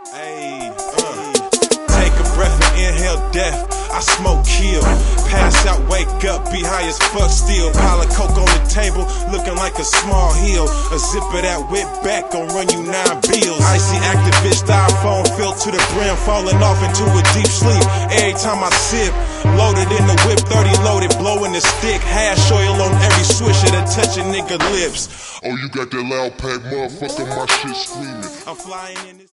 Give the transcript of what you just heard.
Take a breath and inhale death. I smoke, kill, pass out, wake up, be high as fuck still. Pile of coke on the table, looking like a small hill. A zip of that whip back, gon' run you 9 bills. Icy activist styrofoam filled to the brim, falling off into a deep sleep. Every time I sip, loaded in the whip, 30 loaded, blowing the stick. Hash oil on every swisher to touch a nigga lips. Oh, you got that loud pack, motherfucker, my shit screaming. I'm flying in this